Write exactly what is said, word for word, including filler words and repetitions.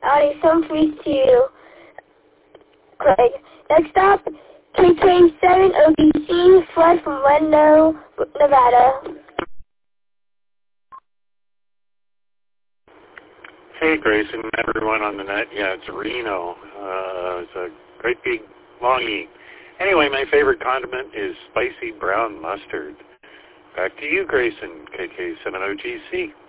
audience home free to Craig. Next up, K K seven O B C, Flood from Reno, Nevada. Hey, Grayson, everyone on the net. Yeah, it's Reno. Uh, it's a great big long E. Anyway, my favorite condiment is spicy brown mustard. Back to you, Grayson, K K seven O G C.